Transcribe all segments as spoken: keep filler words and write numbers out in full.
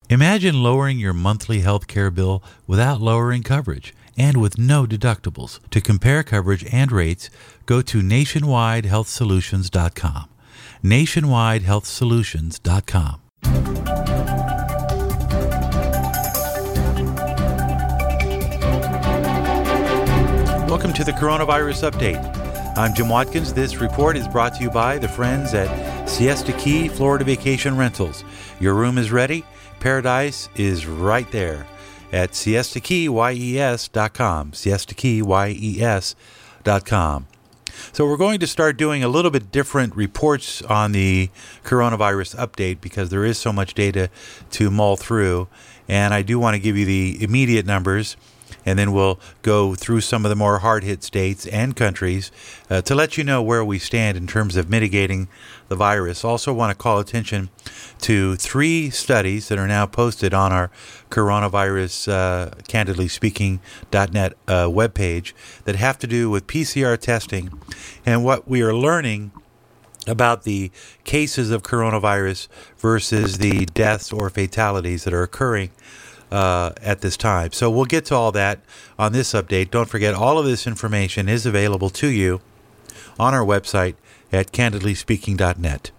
Imagine lowering your monthly health care bill without lowering coverage and with no deductibles. To compare coverage and rates, go to nationwide health solutions dot com. nationwide health solutions dot com. Welcome to the Coronavirus Update. I'm Jim Watkins. This report is brought to you by the friends at Siesta Key Florida Vacation Rentals. Your room is ready. Paradise is right there at siesta key yes dot com. siesta key yes dot com. So we're going to start doing a little bit different reports on the coronavirus update because there is so much data to mull through. And I do want to give you the immediate numbers, and then we'll go through some of the more hard-hit states and countries uh, to let you know where we stand in terms of mitigating the virus. Also want to call attention to three studies that are now posted on our coronavirus uh, candidly speaking dot net uh, webpage that have to do with P C R testing and what we are learning about the cases of coronavirus versus the deaths or fatalities that are occurring Uh, at this time. So we'll get to all that on this update. Don't forget, all of this information is available to you on our website at candidly speaking dot net.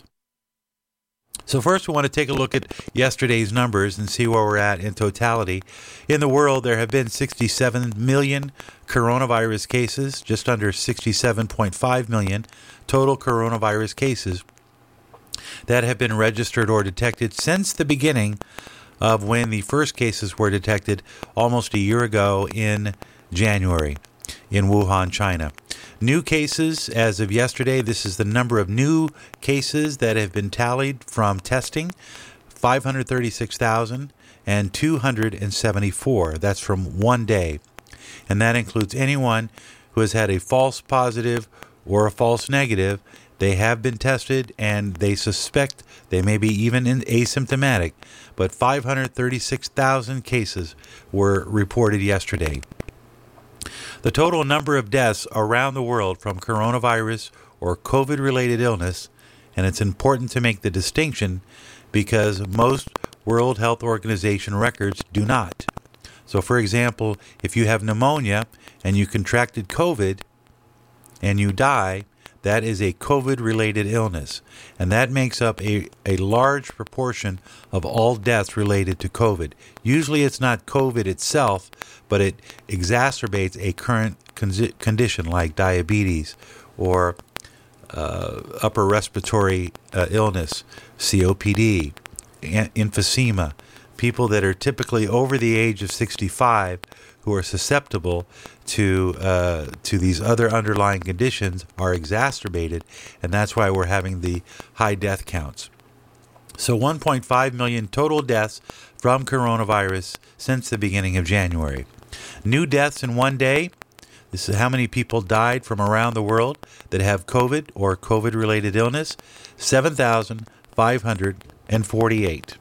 So first, we want to take a look at yesterday's numbers and see where we're at in totality. In the world, there have been sixty-seven million coronavirus cases, just under sixty-seven point five million total coronavirus cases that have been registered or detected since the beginning of when the first cases were detected almost a year ago in January in Wuhan, China. New cases as of yesterday, this is the number of new cases that have been tallied from testing, five hundred thirty-six thousand two hundred seventy-four. That's from one day. And that includes anyone who has had a false positive or a false negative. They have been tested and they suspect they may be even asymptomatic, but five hundred thirty-six thousand cases were reported yesterday. The total number of deaths around the world from coronavirus or COVID-related illness, and it's important to make the distinction because most World Health Organization records do not. So, for example, if you have pneumonia and you contracted COVID and you die, that is a COVID-related illness, and that makes up a, a large proportion of all deaths related to COVID. Usually it's not COVID itself, but it exacerbates a current con- condition like diabetes or uh, upper respiratory uh, illness, C O P D, emphysema. People that are typically over the age of sixty-five who are susceptible to uh, to these other underlying conditions are exacerbated, and that's why we're having the high death counts. So one point five million total deaths from coronavirus since the beginning of January. New deaths in one day. This is how many people died from around the world that have COVID or COVID-related illness. seven thousand five hundred forty-eight.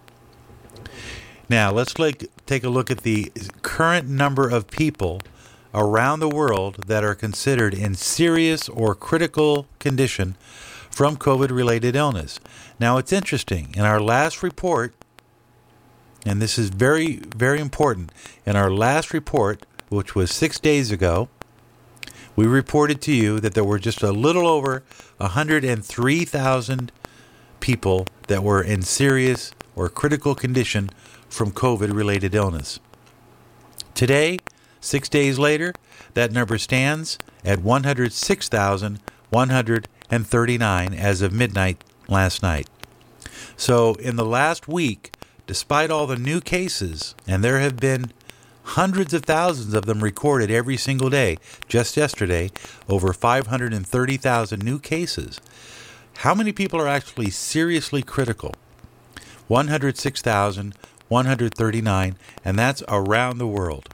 Now, let's like, take a look at the current number of people around the world that are considered in serious or critical condition from COVID-related illness. Now, it's interesting. In our last report, and this is very, very important, in our last report, which was six days ago, we reported to you that there were just a little over one hundred three thousand people that were in serious or critical condition from COVID-related illness. Today, six days later, that number stands at one hundred six thousand one hundred thirty-nine as of midnight last night. So in the last week, despite all the new cases, and there have been hundreds of thousands of them recorded every single day, just yesterday, over five hundred thirty thousand new cases, how many people are actually seriously critical? one hundred six thousand one hundred thirty-nine, and that's around the world.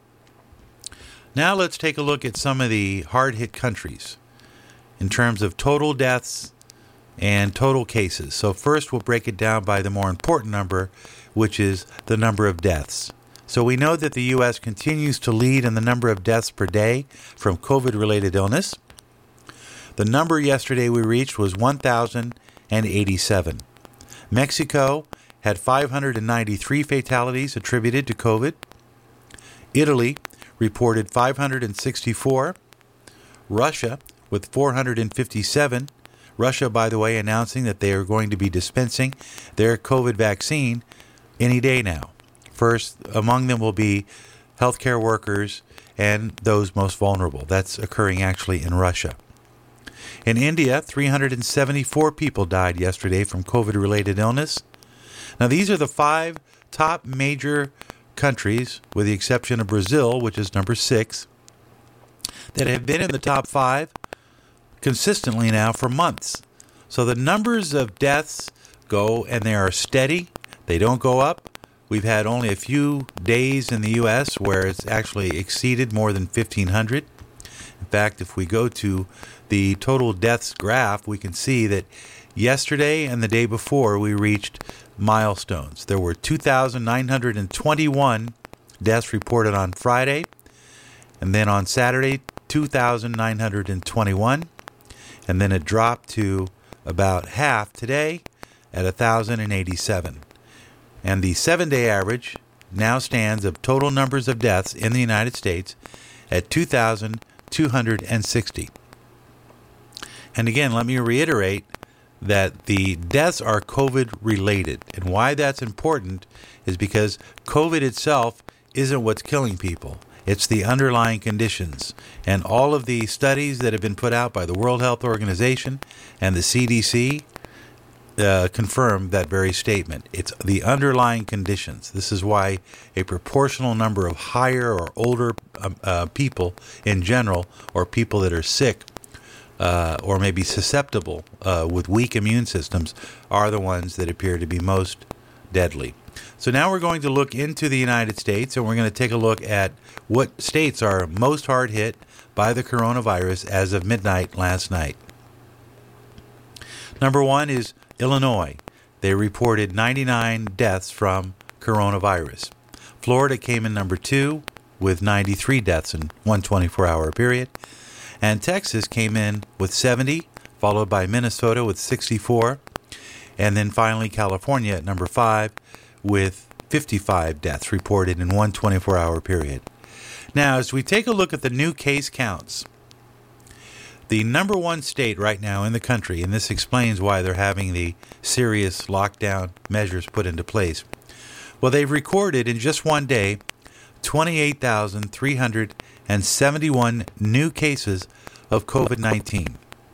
Now let's take a look at some of the hard-hit countries in terms of total deaths and total cases. So first we'll break it down by the more important number, which is the number of deaths. So we know that the U S continues to lead in the number of deaths per day from COVID-related illness. The number yesterday we reached was one thousand eighty-seven. Mexico had five hundred ninety-three fatalities attributed to COVID. Italy reported five hundred sixty-four. Russia with four hundred fifty-seven. Russia, by the way, announcing that they are going to be dispensing their COVID vaccine any day now. First, among them will be healthcare workers and those most vulnerable. That's occurring actually in Russia. In India, three hundred seventy-four people died yesterday from COVID-related illness. Now, these are the five top major countries, with the exception of Brazil, which is number six, that have been in the top five consistently now for months. So the numbers of deaths go, and they are steady. They don't go up. We've had only a few days in the U S where it's actually exceeded more than fifteen hundred. In fact, if we go to the total deaths graph, we can see that yesterday and the day before we reached milestones. There were two thousand nine hundred twenty-one deaths reported on Friday, and then on Saturday, two thousand nine hundred twenty-one, and then it dropped to about half today at one thousand eighty-seven. And the seven-day average now stands of total numbers of deaths in the United States at two thousand two hundred sixty. And again, let me reiterate that the deaths are COVID-related. And why that's important is because COVID itself isn't what's killing people. It's the underlying conditions. And all of the studies that have been put out by the World Health Organization and the C D C uh, confirm that very statement. It's the underlying conditions. This is why a proportional number of higher or older uh, uh, people in general, or people that are sick, Uh, or maybe susceptible uh, with weak immune systems, are the ones that appear to be most deadly. So now we're going to look into the United States, and we're going to take a look at what states are most hard hit by the coronavirus as of midnight last night. Number one is Illinois. They reported ninety-nine deaths from coronavirus. Florida came in number two with ninety-three deaths in one twenty-four hour period. And Texas came in with seventy, followed by Minnesota with sixty-four, and then finally California at number five with fifty-five deaths reported in one twenty-four hour period. Now, as we take a look at the new case counts, the number one state right now in the country, and this explains why they're having the serious lockdown measures put into place, well, they've recorded in just one day twenty-eight thousand three hundred seventy-one new cases of COVID nineteen.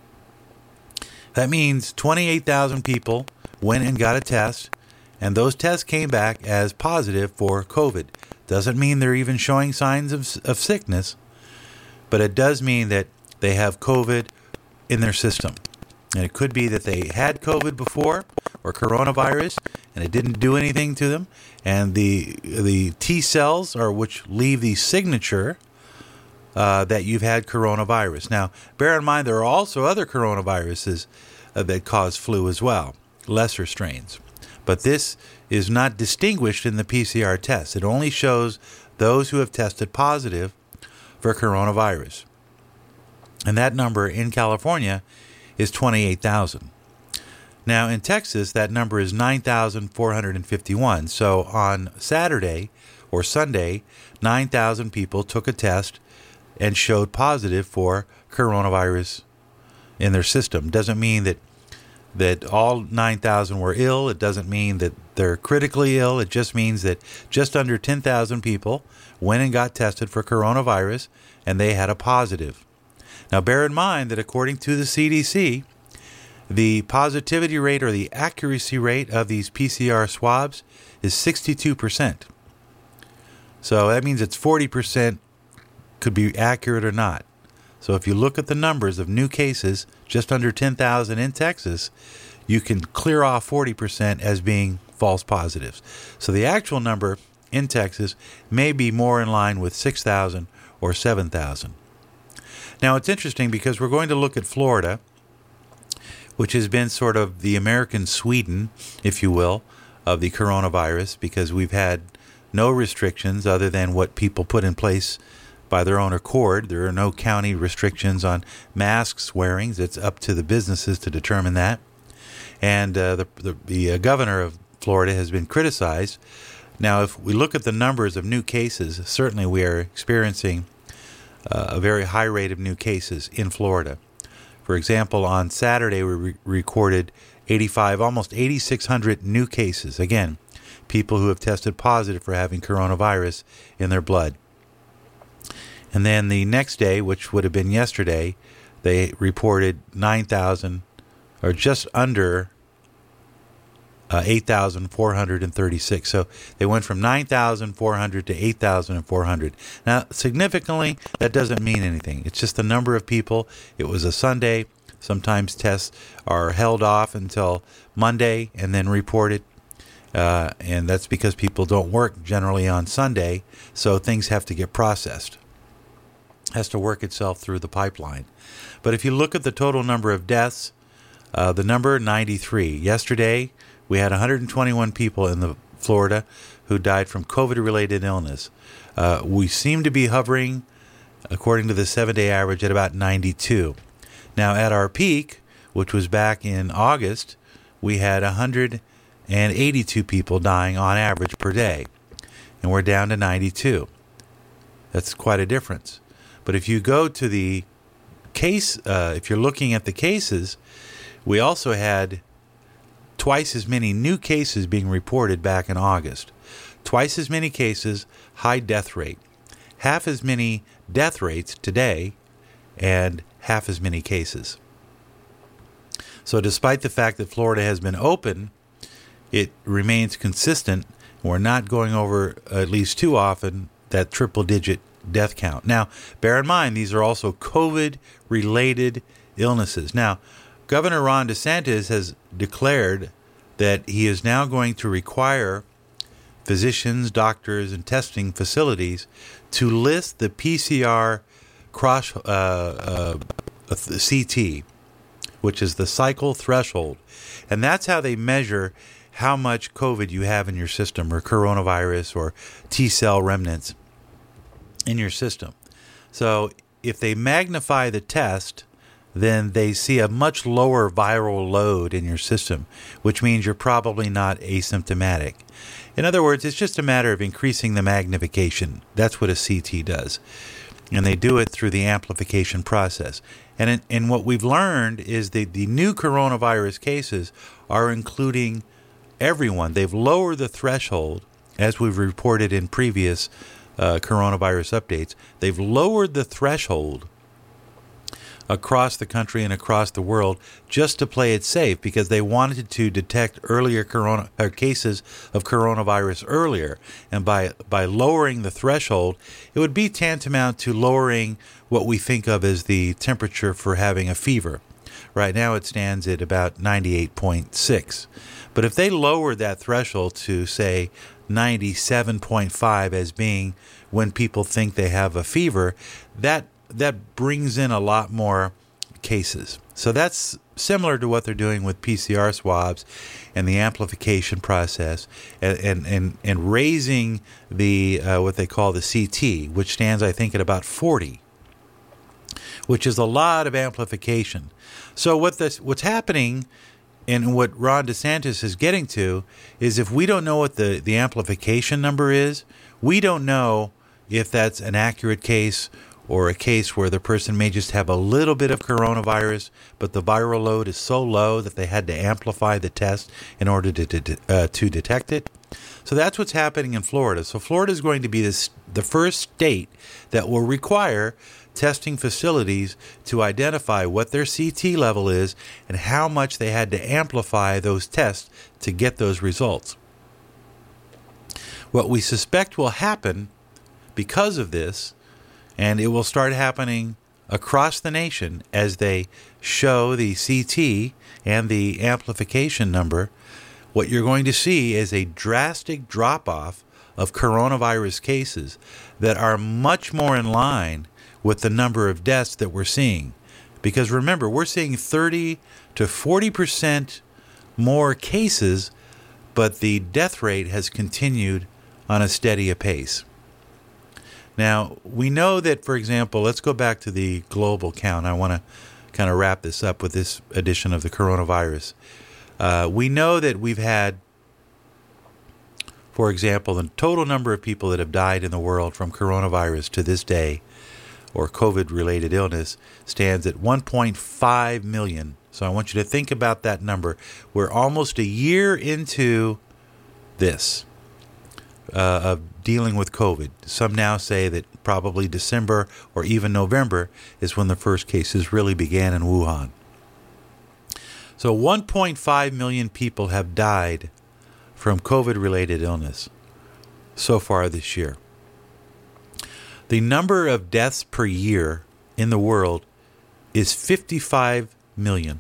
That means twenty-eight thousand people went and got a test, and those tests came back as positive for COVID. Doesn't mean they're even showing signs of, of sickness, but it does mean that they have COVID in their system. And it could be that they had COVID before, or coronavirus, and it didn't do anything to them. And the the T cells, are which leave the signature uh, that you've had coronavirus. Now, bear in mind there are also other coronaviruses uh, that cause flu as well, lesser strains. But this is not distinguished in the P C R test. It only shows those who have tested positive for coronavirus. And that number in California is twenty-eight thousand. Now, in Texas, that number is nine thousand four hundred fifty-one. So on Saturday or Sunday, nine thousand people took a test and showed positive for coronavirus in their system. Doesn't mean that that all nine thousand were ill. It doesn't mean that they're critically ill. It just means that just under ten thousand people went and got tested for coronavirus, and they had a positive. Now, bear in mind that according to the C D C, the positivity rate, or the accuracy rate, of these P C R swabs is sixty-two percent. So that means it's forty percent could be accurate or not. So if you look at the numbers of new cases, just under ten thousand in Texas, you can clear off forty percent as being false positives. So the actual number in Texas may be more in line with six thousand or seven thousand. Now, it's interesting because we're going to look at Florida, which has been sort of the American Sweden, if you will, of the coronavirus, because we've had no restrictions other than what people put in place by their own accord. There are no county restrictions on masks wearings. It's up to the businesses to determine that. And uh, the, the, the uh, governor of Florida has been criticized. Now, if we look at the numbers of new cases, certainly we are experiencing uh, a very high rate of new cases in Florida. For example, on Saturday, we re- recorded eighty-five, almost eighty-six hundred new cases. Again, people who have tested positive for having coronavirus in their blood. And then the next day, which would have been yesterday, they reported nine thousand, or just under uh, eight thousand four hundred thirty-six. So they went from nine thousand four hundred to eight thousand four hundred. Now, significantly, that doesn't mean anything. It's just the number of people. It was a Sunday. Sometimes tests are held off until Monday and then reported. Uh, and that's because people don't work generally on Sunday, so things have to get processed. Has to work itself through the pipeline. But if you look at the total number of deaths, uh, the number ninety-three. Yesterday, we had one hundred twenty-one people in the Florida who died from COVID-related illness. Uh, we seem to be hovering, according to the seven-day average, at about ninety-two. Now, at our peak, which was back in August, we had one hundred eighty-two people dying on average per day, and we're down to ninety-two. That's quite a difference. But if you go to the case, uh, if you're looking at the cases, we also had twice as many new cases being reported back in August. Twice as many cases, high death rate. Half as many death rates today, and half as many cases. So despite the fact that Florida has been open, it remains consistent. We're not going over, at least too often, that triple-digit death count. Now, bear in mind, these are also COVID-related illnesses. Now, Governor Ron DeSantis has declared that he is now going to require physicians, doctors, and testing facilities to list the P C R cross uh, uh, C T, which is the cycle threshold. And that's how they measure how much COVID you have in your system, or coronavirus, or T-cell remnants in your system. So if they magnify the test, then they see a much lower viral load in your system, which means you're probably not asymptomatic. In other words, it's just a matter of increasing the magnification. That's what a C T does. And they do it through the amplification process. And, in, and what we've learned is that the new coronavirus cases are including everyone. They've lowered the threshold, as we've reported in previous uh, coronavirus updates. They've lowered the threshold across the country and across the world just to play it safe, because they wanted to detect earlier corona or cases of coronavirus earlier. And by by lowering the threshold, it would be tantamount to lowering what we think of as the temperature for having a fever. Right now it stands at about ninety-eight point six. But if they lowered that threshold to, say, ninety-seven point five as being when people think they have a fever, that that brings in a lot more cases. So that's similar to what they're doing with P C R swabs and the amplification process, and and and, and raising the uh, what they call the C T, which stands, I think, at about forty, which is a lot of amplification. So what this what's happening, and what Ron DeSantis is getting to, is if we don't know what the, the amplification number is, we don't know if that's an accurate case, or a case where the person may just have a little bit of coronavirus, but the viral load is so low that they had to amplify the test in order to to, uh, to detect it. So that's what's happening in Florida. So Florida is going to be this, the first state that will require testing facilities to identify what their C T level is and how much they had to amplify those tests to get those results. What we suspect will happen because of this, and it will start happening across the nation as they show the C T and the amplification number, what you're going to see is a drastic drop-off of coronavirus cases that are much more in line with the number of deaths that we're seeing. Because remember, we're seeing thirty to forty percent more cases, but the death rate has continued on a steady pace. Now, we know that, for example, let's go back to the global count. I want to kind of wrap this up with this edition of the coronavirus. Uh, we know that we've had For example, the total number of people that have died in the world from coronavirus to this day, or COVID-related illness, stands at one point five million. So I want you to think about that number. We're almost a year into this, uh, of dealing with COVID. Some now say that probably December or even November is when the first cases really began in Wuhan. So one point five million people have died from COVID-related illness so far this year. The number of deaths per year in the world is fifty-five million.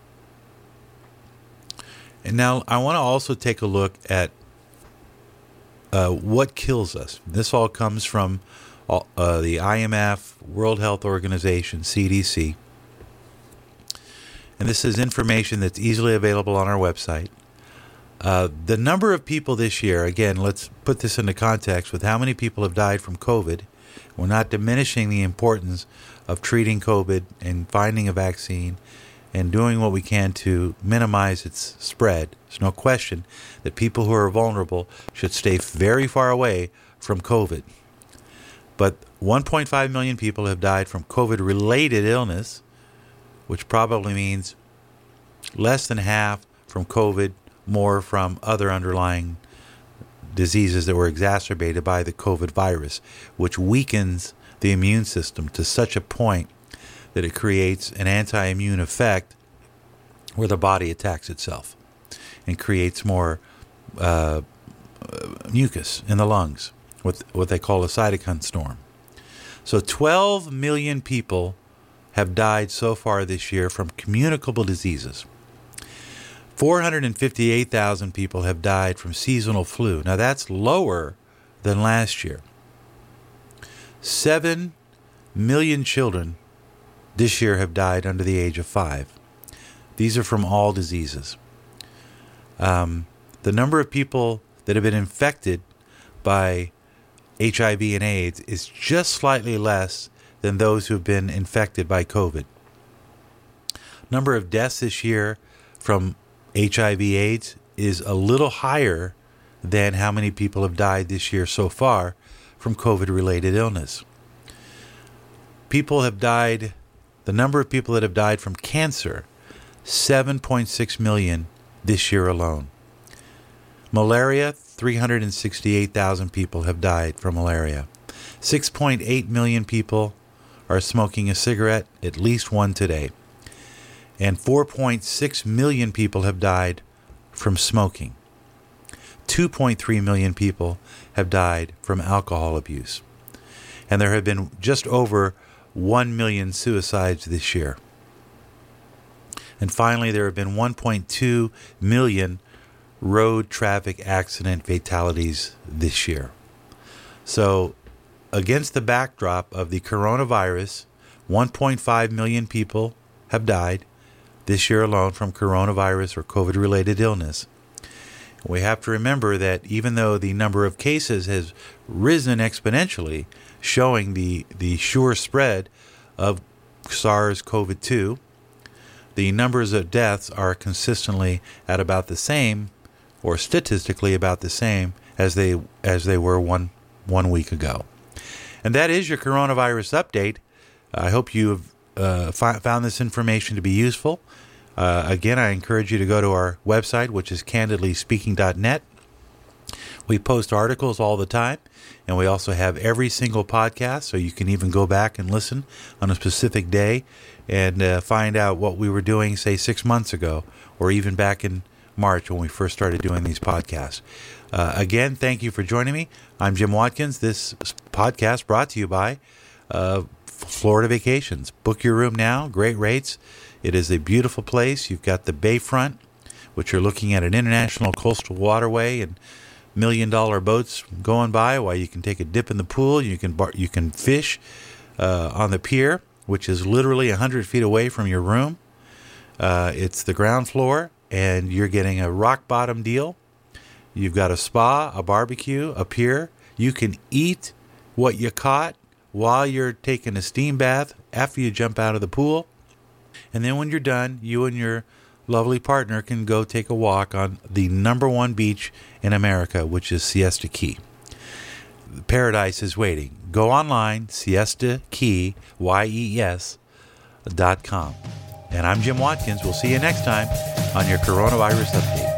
And now I want to also take a look at uh, what kills us. This all comes from uh, the I M F, World Health Organization, C D C. And this is information that's easily available on our website. Uh, the number of people this year, again, let's put this into context with how many people have died from COVID. We're not diminishing the importance of treating COVID and finding a vaccine and doing what we can to minimize its spread. There's no question that people who are vulnerable should stay very far away from COVID. But one point five million people have died from COVID-related illness, which probably means less than half from COVID, more from other underlying diseases that were exacerbated by the COVID virus, which weakens the immune system to such a point that it creates an anti-immune effect where the body attacks itself and creates more uh, mucus in the lungs, what, what they call a cytokine storm. So twelve million people have died so far this year from communicable diseases. four hundred fifty-eight thousand people have died from seasonal flu. Now that's lower than last year. Seven million children this year have died under the age of five. These are from all diseases. Um, the number of people that have been infected by H I V and AIDS is just slightly less than those who have been infected by COVID. Number of deaths this year from H I V AIDS is a little higher than how many people have died this year so far from COVID-related illness. People have died, the number of people that have died from cancer, seven point six million this year alone. Malaria, three hundred sixty-eight thousand people have died from malaria. six point eight million people are smoking a cigarette, at least one today. And four point six million people have died from smoking. two point three million people have died from alcohol abuse. And there have been just over one million suicides this year. And finally, there have been one point two million road traffic accident fatalities this year. So, against the backdrop of the coronavirus, one point five million people have died this year alone from coronavirus or COVID-related illness. We have to remember that even though the number of cases has risen exponentially, showing the, the sure spread of SARS-CoV two, the numbers of deaths are consistently at about the same, or statistically about the same, as they as they were one one week ago. And that is your coronavirus update. I hope you have uh, fi- found this information to be useful. Uh, again, I encourage you to go to our website, which is candidly speaking dot net. We post articles all the time, and we also have every single podcast, so you can even go back and listen on a specific day and uh, find out what we were doing, say, six months ago, or even back in March when we first started doing these podcasts. Uh, again, thank you for joining me. I'm Jim Watkins. This podcast brought to you by uh, Florida Vacations. Book your room now. Great rates. It is a beautiful place. You've got the bayfront, which you're looking at an international coastal waterway and million dollar boats going by while you can take a dip in the pool. You can bar- you can fish uh, on the pier, which is literally one hundred feet away from your room. Uh, it's the ground floor, and you're getting a rock bottom deal. You've got a spa, a barbecue, a pier. You can eat what you caught while you're taking a steam bath after you jump out of the pool. And then when you're done, you and your lovely partner can go take a walk on the number one beach in America, which is Siesta Key. Paradise is waiting. Go online, Siesta Key, Y E S, dot com. And I'm Jim Watkins. We'll see you next time on your Coronavirus Update.